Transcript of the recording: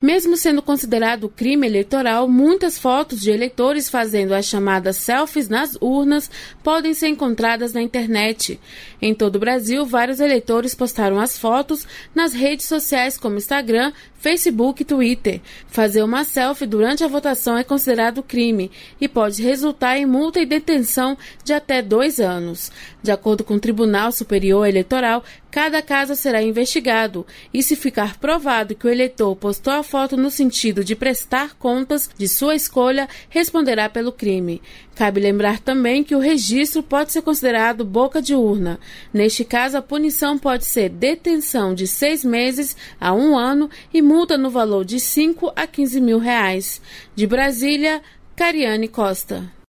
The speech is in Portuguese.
Mesmo sendo considerado crime eleitoral, muitas fotos de eleitores fazendo as chamadas selfies nas urnas podem ser encontradas na internet. Em todo o Brasil, vários eleitores postaram as fotos nas redes sociais como Instagram, Facebook e Twitter. Fazer uma selfie durante a votação é considerado crime e pode resultar em multa e detenção de até 2 anos. De acordo com o Tribunal Superior Eleitoral, cada caso será investigado e, se ficar provado que o eleitor postou a foto no sentido de prestar contas de sua escolha, responderá pelo crime. Cabe lembrar também que o registro pode ser considerado boca de urna. Neste caso, a punição pode ser detenção de 6 meses a 1 ano e multa no valor de R$ 5 a R$ 15 mil. De Brasília, Cariane Costa.